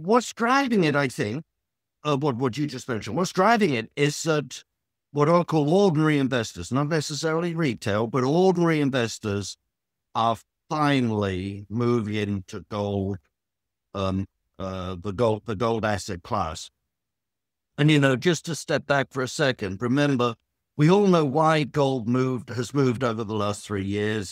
what's driving it, I think, what you just mentioned, what's driving it is that what I call ordinary investors, not necessarily retail, but ordinary investors are finally moving into gold, the gold asset class. And, just to step back for a second, remember, we all know why gold has moved over the last 3 years.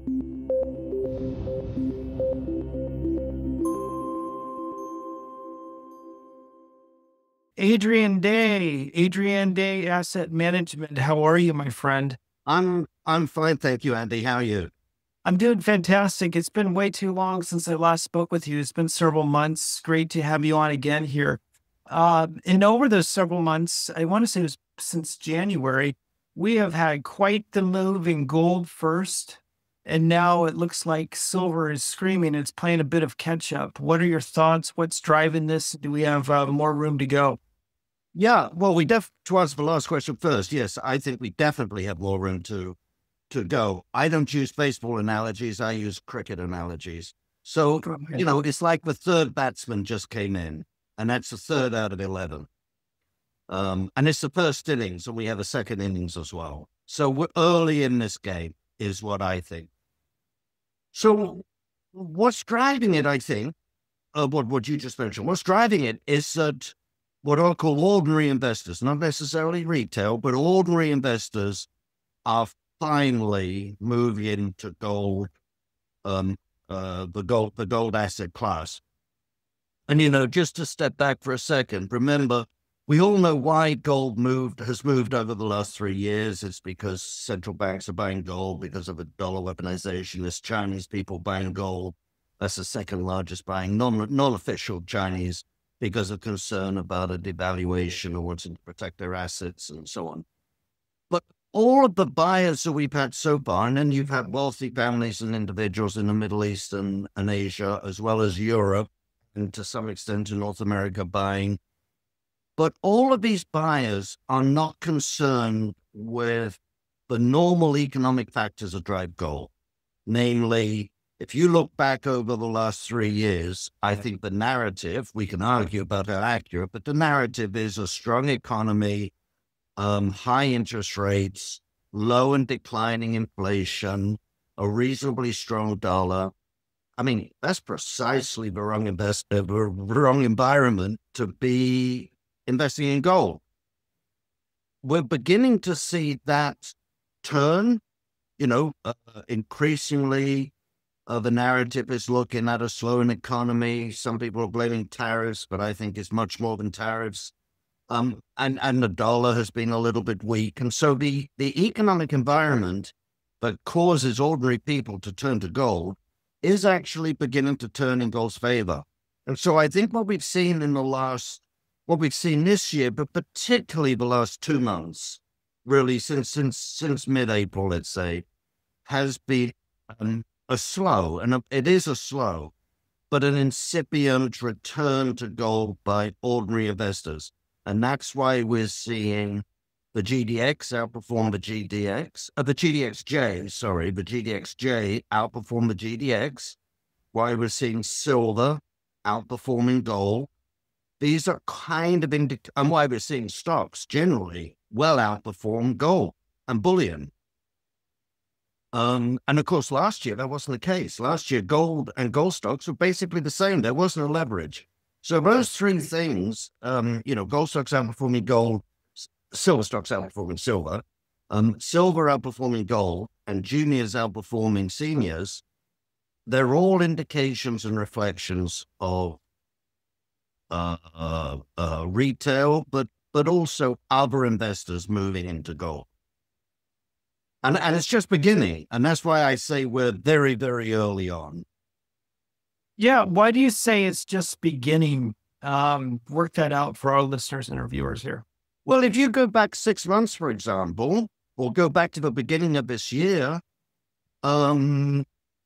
Adrian Day Asset Management. How are you, my friend? I'm fine, thank you, Andy. How are you? I'm doing fantastic. It's been way too long since I last spoke with you. It's been several months. Great to have you on again here. And over those several months, I want to say it was since January, we have had quite the move in gold first. And now it looks like silver is screaming. It's playing a bit of catch up. What are your thoughts? What's driving this? Do we have more room to go? Yeah, well, to answer the last question first, yes, I think we definitely have more room to go. I don't use baseball analogies. I use cricket analogies. So, it's like the third batsman just came in, and that's the third out of 11. And it's the first innings, and we have a second innings as well. So we're early in this game is what I think. So what's driving it, I think, what you just mentioned, what's driving it is that what I call ordinary investors, not necessarily retail, but ordinary investors are finally moving into gold, the gold asset class. And, just to step back for a second, remember, we all know why gold has moved over the last 3 years. It's because central banks are buying gold because of a dollar weaponization. There's Chinese people buying gold. That's the second largest buying, non-official Chinese, because of concern about a devaluation or wanting to protect their assets and so on. But all of the buyers that we've had so far, and then you've had wealthy families and individuals in the Middle East and Asia, as well as Europe, and to some extent in North America buying. But all of these buyers are not concerned with the normal economic factors that drive gold. Namely, if you look back over the last 3 years, I think the narrative, we can argue about how accurate, but the narrative is a strong economy, high interest rates, low and declining inflation, a reasonably strong dollar. I mean, that's precisely the wrong environment to be investing in gold. We're beginning to see that turn, increasingly. The narrative is looking at a slowing economy. Some people are blaming tariffs, but I think it's much more than tariffs. And the dollar has been a little bit weak. And so the economic environment that causes ordinary people to turn to gold is actually beginning to turn in gold's favor. And so I think what we've seen this year, but particularly the last 2 months, really since mid-April, let's say, has been a slow, and it is a slow, but an incipient return to gold by ordinary investors. And that's why we're seeing the GDX outperform the GDXJ outperform the GDX, why we're seeing silver outperforming gold. These are kind of and why we're seeing stocks generally well outperform gold and bullion. And of course, last year, that wasn't the case. Last year, gold and gold stocks were basically the same. There wasn't a leverage. So those three things, gold stocks outperforming gold, silver stocks outperforming silver, silver outperforming gold, and juniors outperforming seniors, they're all indications and reflections of retail, but also other investors moving into gold. And it's just beginning. And that's why I say we're very, very early on. Yeah. Why do you say it's just beginning? Work that out for our listeners and our viewers here. Well, if you go back 6 months, for example, or go back to the beginning of this year, for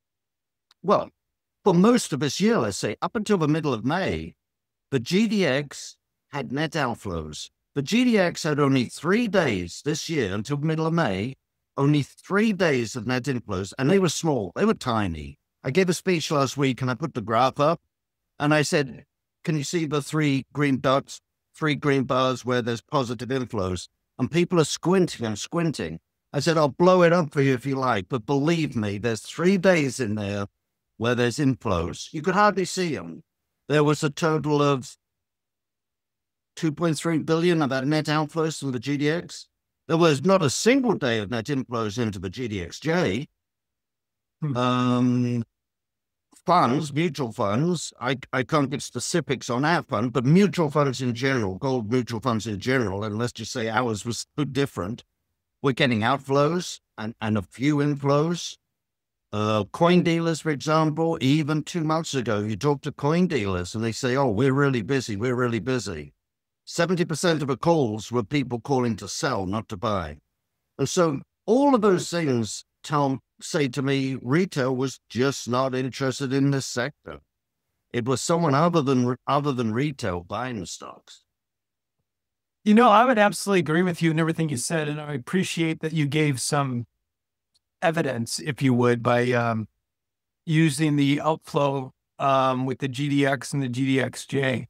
most of this year, let's say, up until the middle of May, the GDX had net outflows. The GDX had only 3 days this year until the middle of May, only 3 days of net inflows, and they were small. They were tiny. I gave a speech last week and I put the graph up and I said, can you see the three green dots, three green bars where there's positive inflows? And people are squinting and squinting. I said, I'll blow it up for you if you like, but believe me, there's 3 days in there where there's inflows. You could hardly see them. There was a total of 2.3 billion of that net outflows from the GDX. There was not a single day of net inflows into the GDXJ. Funds, mutual funds, I can't give specifics on our fund, but mutual funds in general, gold mutual funds in general, and let's just say ours was so different. We're getting outflows and a few inflows. Coin dealers, for example, even 2 months ago, you talk to coin dealers and they say, oh, we're really busy. 70% of the calls were people calling to sell, not to buy. And so all of those things say to me, retail was just not interested in this sector. It was someone other than retail buying the stocks. I would absolutely agree with you in everything you said, and I appreciate that you gave some evidence, if you would, by using the outflow with the GDX and the GDXJ.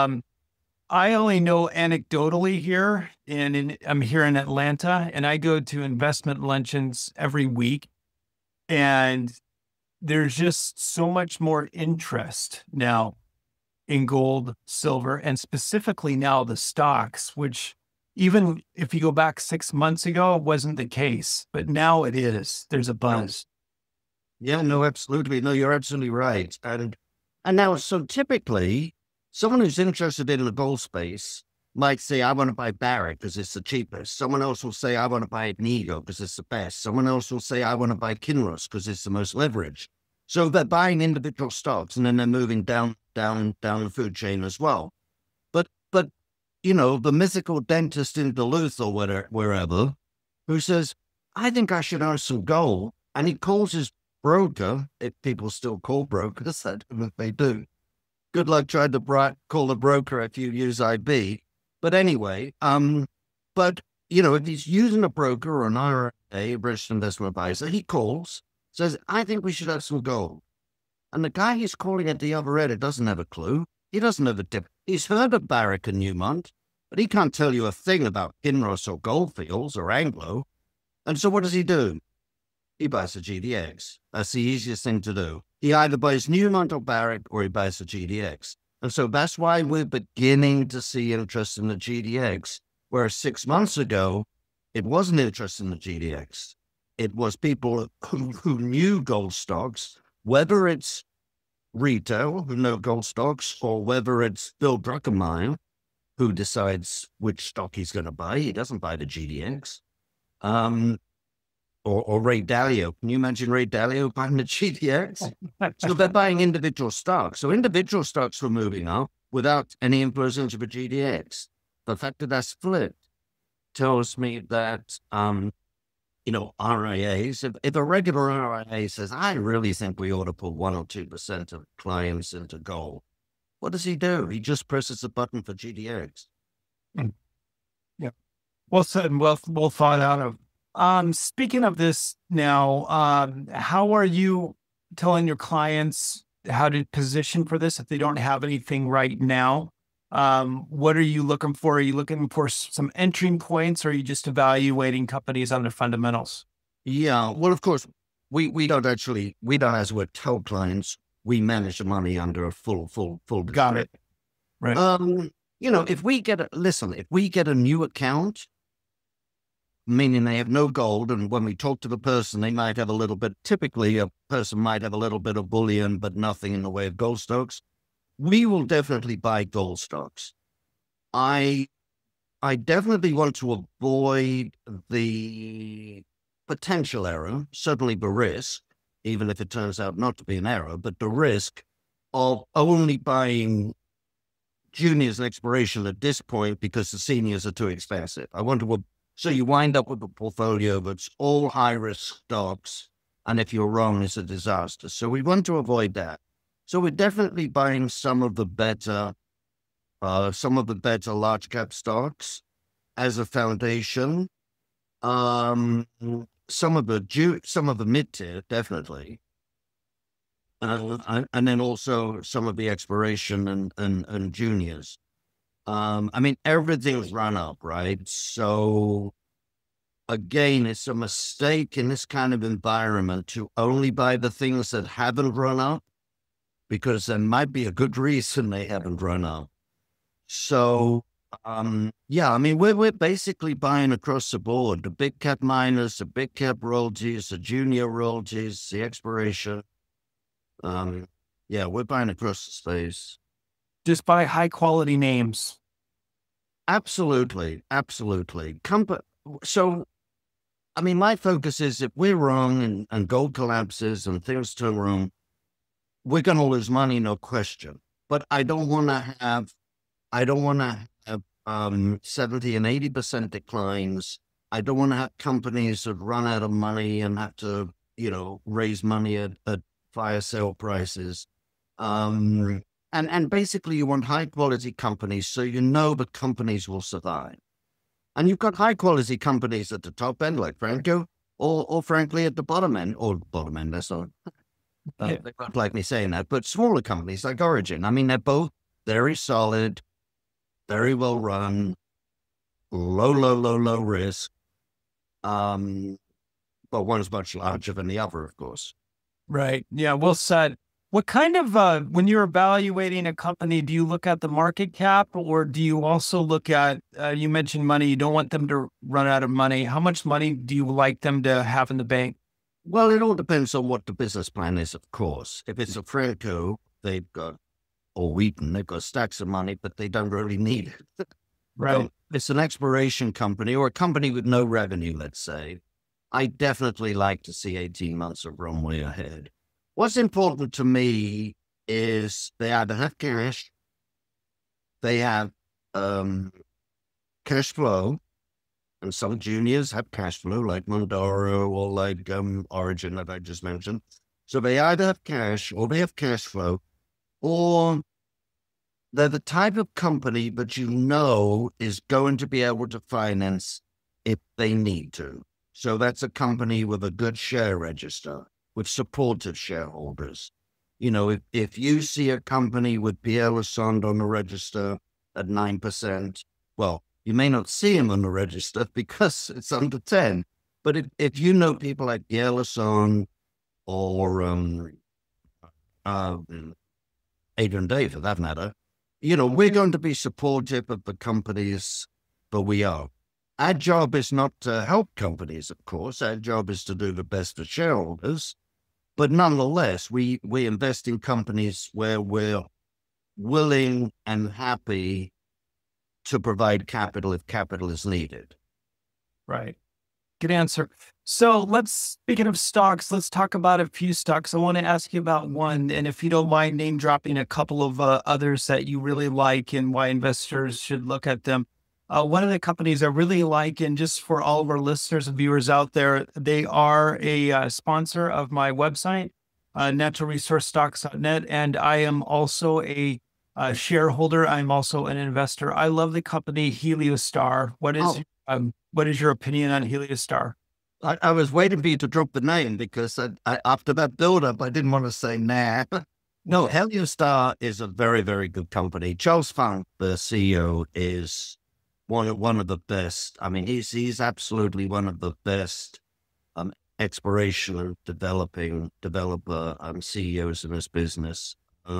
I only know anecdotally here, and I'm here in Atlanta, and I go to investment luncheons every week, and there's just so much more interest now in gold, silver, and specifically now the stocks, which even if you go back 6 months ago, it wasn't the case, but now it is. There's a buzz. Yeah, no, absolutely. No, you're absolutely right. And now, so typically, someone who's interested in the gold space might say, I want to buy Barrick because it's the cheapest. Someone else will say, I want to buy Agnico because it's the best. Someone else will say, I want to buy Kinross because it's the most leverage. So they're buying individual stocks and then they're moving down the food chain as well. But the mythical dentist in Duluth or wherever, who says, I think I should own some gold. And he calls his broker, if people still call brokers, that they do. Good luck trying to call the broker if you use IB. But anyway, if he's using a broker or an IRA, a registered investment advisor, he calls, says, I think we should have some gold. And the guy he's calling at the other end doesn't have a clue. He doesn't know the dip. He's heard of Barrick and Newmont, but he can't tell you a thing about Kinross or Goldfields or Anglo. And so what does he do? He buys a GDX. That's the easiest thing to do. He either buys Newmont or Barrick or he buys a GDX. And so that's why we're beginning to see interest in the GDX, whereas 6 months ago, it wasn't interest in the GDX. It was people who knew gold stocks, whether it's retail who know gold stocks or whether it's Bill Druckenmiller who decides which stock he's going to buy. He doesn't buy the GDX. Or Ray Dalio. Can you imagine Ray Dalio buying the GDX? So they're buying individual stocks. So individual stocks were moving up without any influence into the GDX. The fact that that's flipped tells me that, RIAs, if a regular RIA says, I really think we ought to put 1 or 2% of clients into gold, what does he do? He just presses a button for GDX. Yeah. Well said, well thought out of. Speaking of this now, how are you telling your clients how to position for this if they don't have anything right now? What are you looking for? Are you looking for some entry points, or are you just evaluating companies on their fundamentals? Yeah, well, of course, we don't as we tell clients, we manage the money under a full. Got it. Right. If we get a new account, meaning they have no gold, and when we talk to the person, they might have a little bit, typically a person might have a little bit of bullion, but nothing in the way of gold stocks, we will definitely buy gold stocks. I definitely want to avoid the potential error, certainly the risk, even if it turns out not to be an error, but the risk of only buying juniors and exploration at this point because the seniors are too expensive. So you wind up with a portfolio that's all high-risk stocks, and if you're wrong, it's a disaster. So we want to avoid that. So we're definitely buying some of the better large-cap stocks as a foundation. Some of the mid-tier, definitely. and then also some of the exploration and juniors. I mean, everything's run up, right? So again, it's a mistake in this kind of environment to only buy the things that haven't run up, because there might be a good reason they haven't run up. So, yeah, I mean, we're basically buying across the board: the big cap miners, the big cap royalties, the junior royalties, the exploration. Yeah, we're buying across the space. Just buy high quality names. Absolutely, absolutely. So, I mean, my focus is if we're wrong and gold collapses and things turn wrong, we're going to lose money, no question. But I don't want to have 70 and 80% declines. I don't want to have companies that run out of money and have to, raise money at fire sale prices. And basically you want high quality companies, so the companies will survive. And you've got high quality companies at the top end, like Franco, or frankly at the bottom end, that's not, they don't like me saying that, but smaller companies like Origin. I mean, they're both very solid, very well run, low risk. But one's much larger than the other, of course. Right. Yeah. Well said. What kind of, when you're evaluating a company, do you look at the market cap, or do you also look at, you mentioned money, you don't want them to run out of money. How much money do you like them to have in the bank? Well, it all depends on what the business plan is, of course. If it's a Franco, or Wheaton, they've got stacks of money, but they don't really need it. Right. So it's an exploration company or a company with no revenue, let's say. I definitely like to see 18 months of runway ahead. What's important to me is they either have cash, they have cash flow, and some juniors have cash flow, like Mondoro or like Origin that I just mentioned. So they either have cash or they have cash flow, or they're the type of company that is going to be able to finance if they need to. So that's a company with a good share register, with supportive shareholders. If you see a company with Pierre Lassonde on the register at 9%, well, you may not see him on the register because it's under 10. But if you know people like Pierre Lassonde or Adrian Day, for that matter, we're going to be supportive of the companies, but we are. Our job is not to help companies, of course. Our job is to do the best for shareholders. But nonetheless, we invest in companies where we're willing and happy to provide capital if capital is needed. Right. Good answer. So speaking of stocks, let's talk about a few stocks. I want to ask you about one, and if you don't mind name dropping a couple of others that you really like and why investors should look at them. One of the companies I really like, and just for all of our listeners and viewers out there, they are a sponsor of my website, naturalresourcestocks.net, and I am also a shareholder. I'm also an investor. I love the company Heliostar. What is your opinion on Heliostar? I was waiting for you to drop the name because after that build-up, I didn't want to say nah. No, Heliostar is a very, very good company. Charles Funk, the CEO, is one of the best. I mean, he's absolutely one of the best exploration and developer CEOs in this business.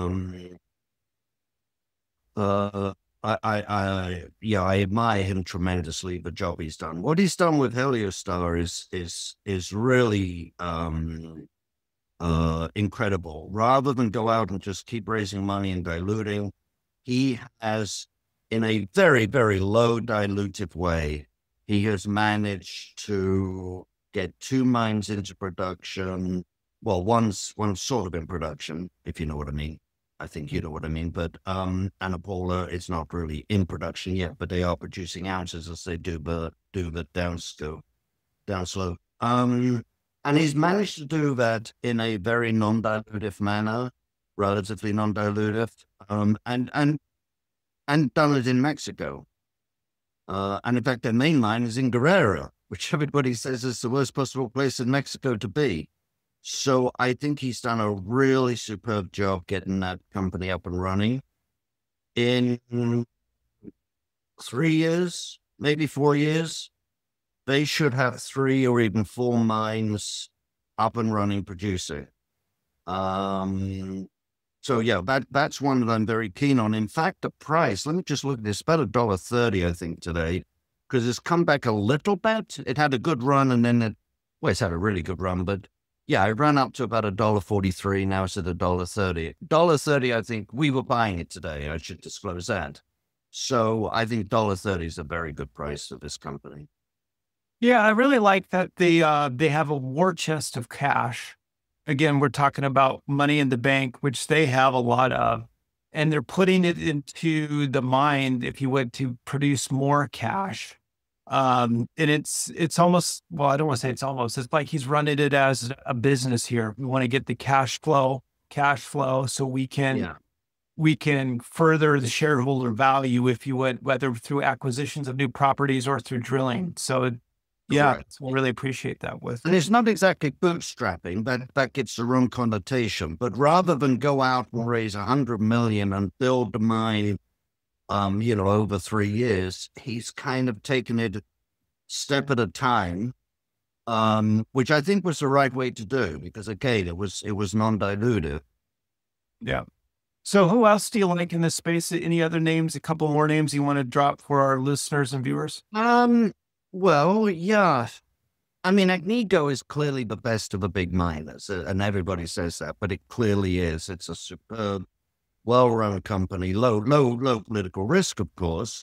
I admire him tremendously, the job he's done. What he's done with Heliostar is really incredible. Rather than go out and just keep raising money and diluting, he has, in a very, very low dilutive way, he has managed to get 2 mines into production. Well, one's sort of in production, if you know what I mean. I think you know what I mean. But Ana Paula is not really in production yet, but they are producing ounces as they do the down slope. And he's managed to do that in a very non-dilutive manner, relatively non-dilutive, and done it in Mexico. And in fact, their main mine is in Guerrero, which everybody says is the worst possible place in Mexico to be. So I think he's done a really superb job getting that company up and running. In 3 years, maybe 4 years, they should have 3 or even 4 mines up and running producing. So yeah, that's one that I'm very keen on. In fact, the price, let me just look at this, about $1.30, I think, today, because it's come back a little bit. It had a good run and then it's had a really good run, but yeah, it ran up to about $1.43. Now it's at $1.30. $1.30, I think we were buying it today. I should disclose that. So I think $1.30 is a very good price for this company. Yeah, I really like that they have a war chest of cash. Again, we're talking about money in the bank, which they have a lot of, and they're putting it into the mine, if you would, to produce more cash. And it's almost, well, I don't want to say it's like he's running it as a business here. We want to get the cash flow, so we Yeah. can further the shareholder value, if you would, whether through acquisitions of new properties or through drilling. So yeah, Correct. we'll really appreciate that with. And it's not exactly bootstrapping, that gets the wrong connotation. But rather than go out and raise $100 million and build the mine, over 3 years, he's kind of taken it step at a time, which I think was the right way to do, because again, it was non-dilutive. Yeah. So who else do you like in this space? Any other names, a couple more names you want to drop for our listeners and viewers? Well, yeah. I mean, Agnico is clearly the best of the big miners, and everybody says that, but it clearly is. It's a superb, well-run company, low political risk, of course.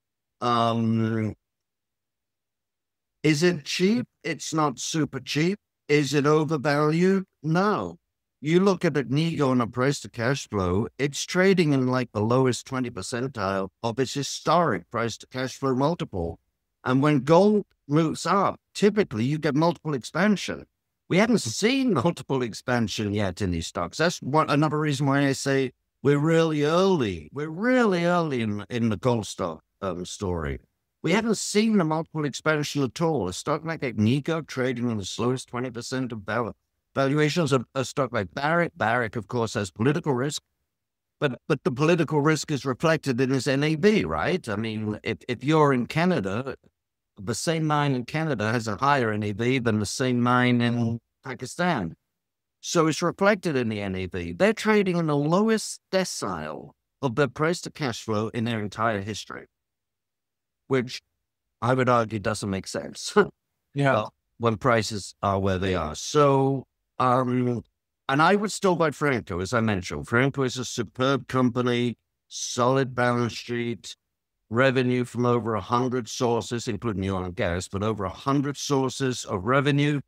Is it cheap? It's not super cheap. Is it overvalued? No. You look at Agnico on a price to cash flow, it's trading in like the lowest 20 percentile of its historic price to cash flow multiple. And when gold moves up, typically you get multiple expansion. We haven't seen multiple expansion yet in these stocks. That's another reason why I say we're really early. We're really early in the gold stock story. We haven't seen the multiple expansion at all. A stock like Agnico trading in the slowest 20% of valuations. A stock like Barrick, of course, has political risk. But the political risk is reflected in its NAV, right? I mean, if you're in Canada, the same mine in Canada has a higher NAV than the same mine in Pakistan. So it's reflected in the NAV. They're trading in the lowest decile of their price to cash flow in their entire history, which I would argue doesn't make sense. Yeah. When prices are where they are. So, and I would still buy Franco, as I mentioned. Franco is a superb company, solid balance sheet, revenue from over 100 sources, including oil and gas, but over 100 sources of revenue,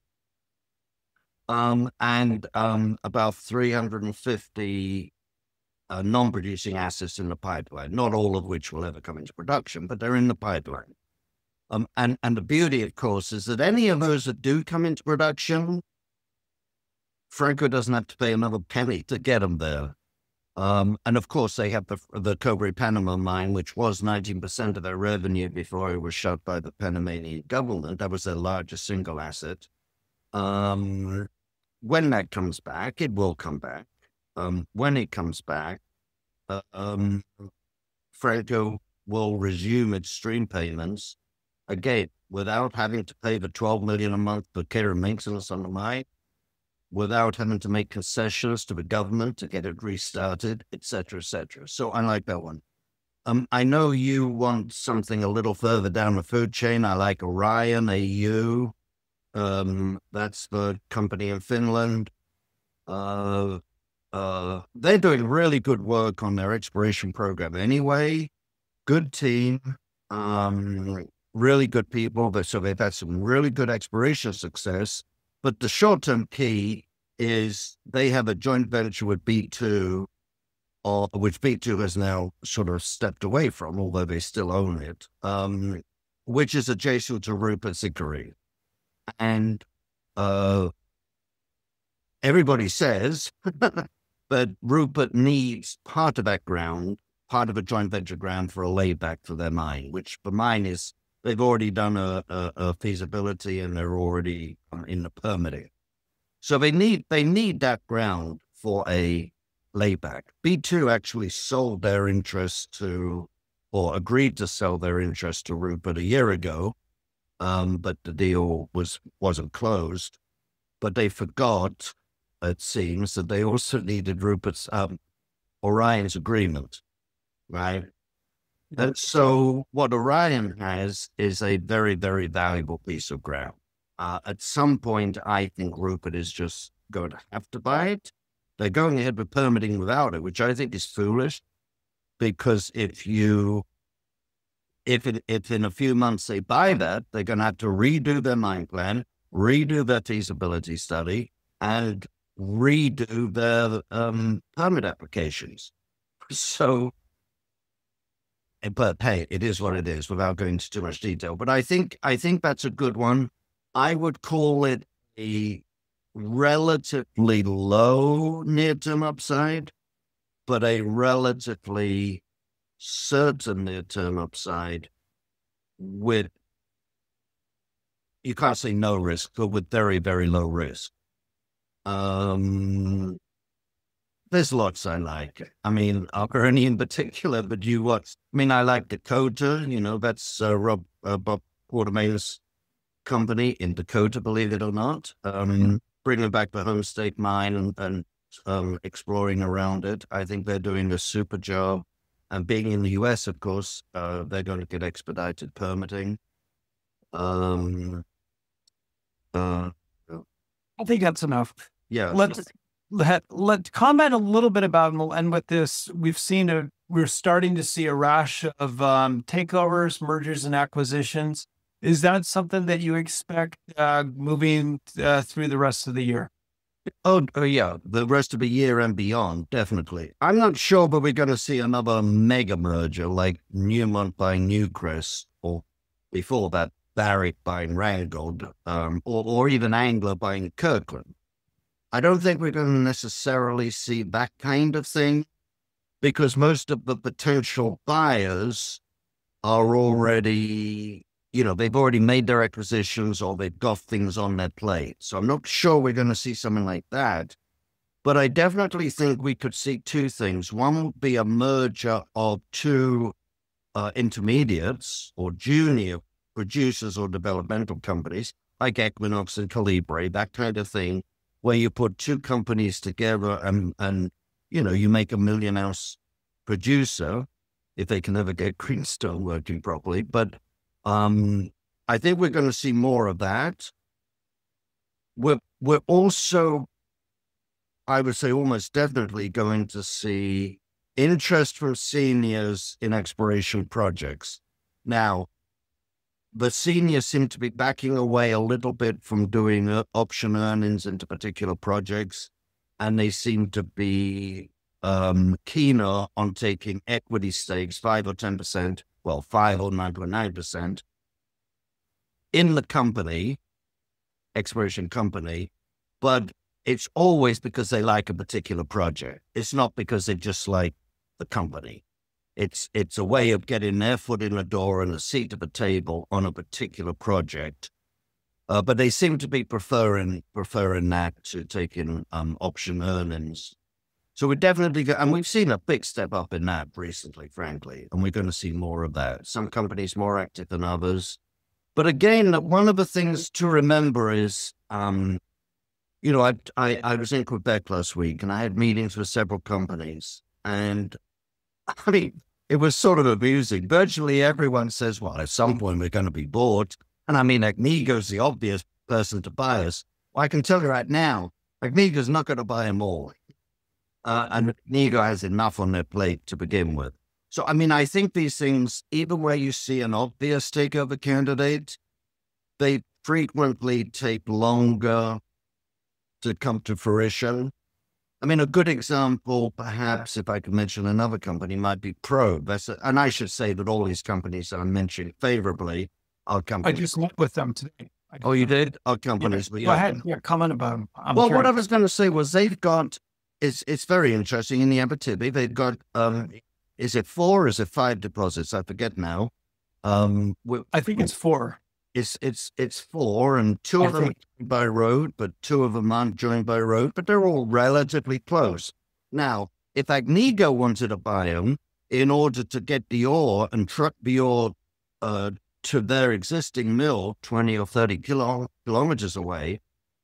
and about 350 non-producing assets in the pipeline, not all of which will ever come into production, but they're in the pipeline. And the beauty, of course, is that any of those that do come into production, Franco doesn't have to pay another penny to get them there. And of course, they have the Cobre Panama mine, which was 19% of their revenue before it was shut by the Panamanian government. That was their largest single asset. When that comes back, it will come back. When it comes back, Franco will resume its stream payments, again, without having to pay the $12 million a month for care and maintenance on the mine, without having to make concessions to the government to get it restarted, et cetera, et cetera. So I like that one. I know you want something a little further down the food chain. I like Orion, AU. That's the company in Finland. They're doing really good work on their exploration program anyway. Good team, really good people. So they've had some really good exploration success. But the short-term key is they have a joint venture with B2, which B2 has now sort of stepped away from, although they still own it, which is adjacent to Rupert's Icary. And everybody says that Rupert needs part of that ground, part of a joint venture ground for a layback for their mine, which the mine is, they've already done a feasibility and they're already in the permitting. So they need that ground for a layback. B2 actually sold their interest to, or agreed to sell their interest to Rupert a year ago, but the deal wasn't closed. But they forgot, it seems, that they also needed Rupert's Orion's agreement, right? And so what Orion has is a very, very valuable piece of ground. At some point, I think Rupert is just going to have to buy it. They're going ahead with permitting without it, which I think is foolish, because if in a few months they buy that, they're going to have to redo their mine plan, redo their feasibility study, and redo their permit applications. So, but hey, it is what it is without going into too much detail. But I think that's a good one. I would call it a relatively low near-term upside, but a relatively certain near-term upside with, you can't say no risk, but with very, very low risk. There's lots I like. I mean, Alberni in particular, but I like Dakota, that's Bob Quartermaine's company in Dakota, believe it or not. Bringing back the home state mine and exploring around it. I think they're doing a super job. And being in the US, of course, they're going to get expedited permitting. I think that's enough. Yeah. Let's comment a little bit about, and we'll end with this. We're starting to see a rash of takeovers, mergers, and acquisitions. Is that something that you expect moving through the rest of the year? Oh, yeah, the rest of the year and beyond, definitely. I'm not sure, but we're going to see another mega merger like Newmont buying Newcrest, or before that, Barrick buying Randgold, or even Anglo buying Kirkland. I don't think we're going to necessarily see that kind of thing, because most of the potential buyers are already, they've already made their acquisitions, or they've got things on their plate. So I'm not sure we're going to see something like that. But I definitely think we could see two things. One would be a merger of two intermediates or junior producers or developmental companies like Equinox and Calibre, that kind of thing, where you put two companies together and you make a 1 million ounce producer, if they can ever get Greenstone working properly. But I think we're going to see more of that. We're also, I would say almost definitely, going to see interest from seniors in exploration projects. Now, the seniors seem to be backing away a little bit from doing option earnings into particular projects, and they seem to be keener on taking equity stakes, 5 or 10%, 5 or 9.9% in the company, exploration company, but it's always because they like a particular project. It's not because they just like the company. It's a way of getting their foot in the door and a seat at the table on a particular project. But they seem to be preferring that to taking option earnings. So we're definitely, and we've seen a big step up in that recently, frankly, and we're going to see more of that. Some companies more active than others. But again, one of the things to remember is, I was in Quebec last week and I had meetings with several companies, and I mean, it was sort of amusing. Virtually everyone says, well, at some point we're going to be bought. And I mean, Agnico's the obvious person to buy us. Well, I can tell you right now, Agnico's not going to buy them all. And Agnico has enough on their plate to begin with. So, I mean, I think these things, even where you see an obvious takeover candidate, they frequently take longer to come to fruition. I mean, a good example, perhaps, if I could mention another company, might be Probe. And I should say that all these companies I'm mentioning favorably are companies. I just met with them today. Oh, you did? Our companies. Yeah. Go ahead. Yeah, comment about them. What I was going to say was they've got, it's very interesting in the Abitibi. They've got, is it 4 or is it 5 deposits? I forget now. I think it's 4. It's four, and two of them are joined by road, but two of them aren't joined by road, but they're all relatively close. Now, if Agnico wanted to buy them in order to get the ore and truck the ore to their existing mill 20 or 30 kilometers away,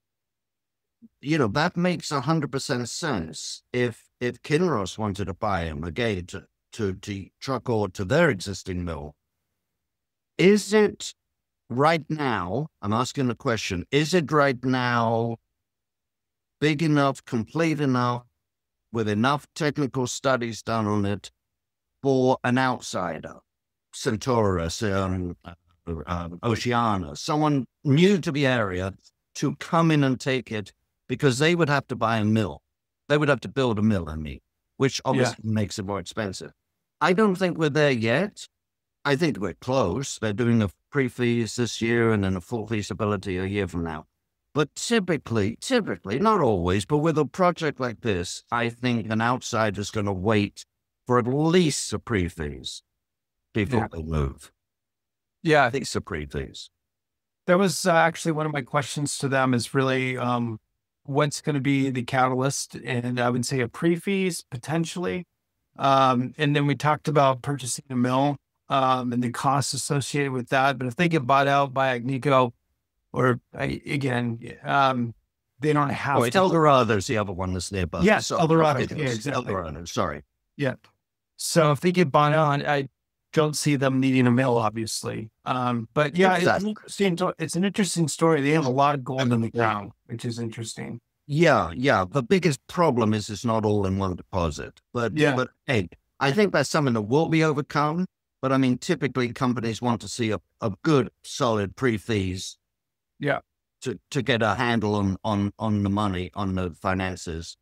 that makes 100% sense. If Kinross wanted to buy them again to truck ore to their existing mill, is it right now, I'm asking the question, is it right now big enough, complete enough, with enough technical studies done on it for an outsider, Centaurus, Oceana, someone new to the area, to come in and take it, because they would have to buy a mill. They would have to build a mill, which obviously makes it more expensive. I don't think we're there yet. I think we're close. They're doing a pre-feas this year and then a full feasibility a year from now. But typically, not always, but with a project like this, I think an outsider's going to wait for at least a pre-feas before they move. Yeah. I think it's a pre-feas. That was actually one of my questions to them, is really what's going to be the catalyst? And I would say a pre-feas potentially. And then we talked about purchasing a mill and the costs associated with that. But if they get bought out by Agnico, or again, they don't have to. Eldorado's the other one that's nearby. Yes, Eldorado. Yeah, exactly. Eldorado, sorry. Yeah. So if they get bought out, I don't see them needing a mill, obviously. But yeah, exactly. It's an interesting story. They have a lot of gold in the ground, which is interesting. Yeah. The biggest problem is it's not all in one deposit. But hey, I think that's something that will be overcome. But typically companies want to see a good, solid pre-feas. Yeah. To get a handle on the money, on the finances.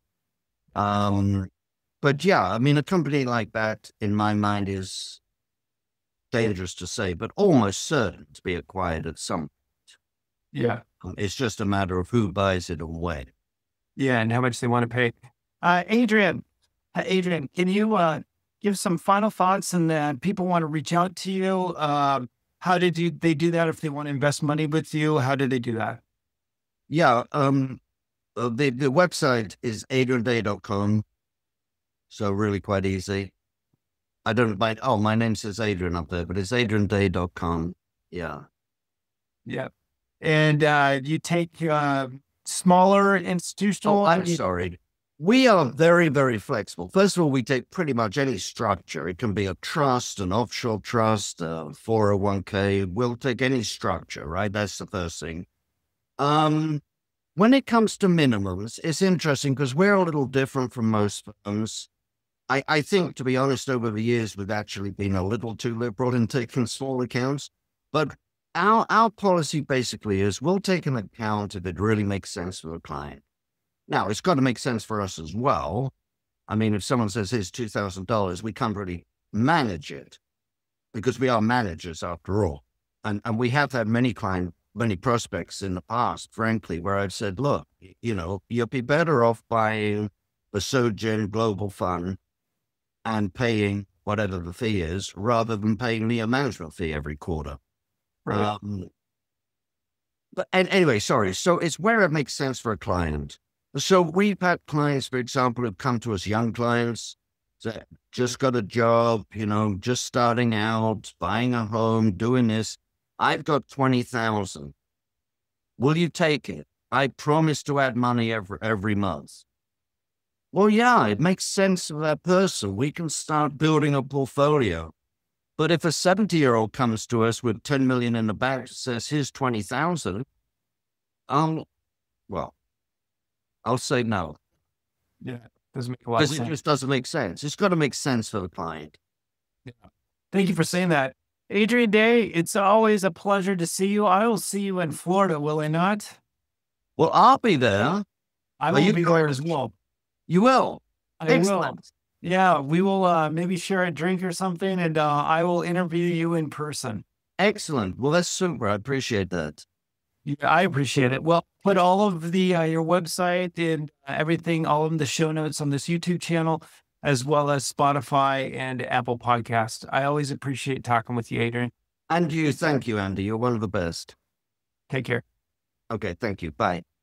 But yeah, a company like that, in my mind, is dangerous to say, but almost certain to be acquired at some point. Yeah. It's just a matter of who buys it and when. Yeah, and how much they want to pay. Adrian, can you give some final thoughts, and people want to reach out to you? How did they do that if they want to invest money with you? How did they do that? Yeah, the website is adrianday.com. So really quite easy. I don't mind. Oh, my name says Adrian up there, but it's adrianday.com. Yeah. Yeah. And you take smaller institutional. Oh, I'm sorry. We are very, very flexible. First of all, we take pretty much any structure. It can be a trust, an offshore trust, a 401k. We'll take any structure, right? That's the first thing. When it comes to minimums, it's interesting because we're a little different from most firms. I think, to be honest, over the years, we've actually been a little too liberal in taking small accounts. But our policy basically is we'll take an account if it really makes sense for the client. Now, it's got to make sense for us as well. If someone says, here's $2,000, we can't really manage it because we are managers after all. And we have had many prospects in the past, frankly, where I've said, look, you'll be better off buying the Sogen Global Fund and paying whatever the fee is rather than paying me a management fee every quarter. Right. Anyway, sorry. So it's where it makes sense for a client. So we've had clients, for example, who've come to us, young clients, that just got a job, just starting out, buying a home, doing this. I've got 20,000. Will you take it? I promise to add money every month. Well, yeah, it makes sense for that person. We can start building a portfolio. But if a 70-year-old comes to us with 10 million in the bank, says, here's 20,000, well, I'll say no. Yeah, doesn't make a lot of sense. It just doesn't make sense. It's got to make sense for the client. Yeah. Thank you for saying that. Adrian Day, it's always a pleasure to see you. I will see you in Florida, will I not? Well, I'll be there. I will be there as well. You will? Excellent. Will. Yeah, we will maybe share a drink or something, and I will interview you in person. Excellent. Well, that's super. I appreciate that. Yeah, I appreciate it. Well, put all of the your website and everything, all of the show notes on this YouTube channel, as well as Spotify and Apple Podcasts. I always appreciate talking with you, Adrian. And you, thank you, Andy. You're one of the best. Take care. Okay, thank you. Bye.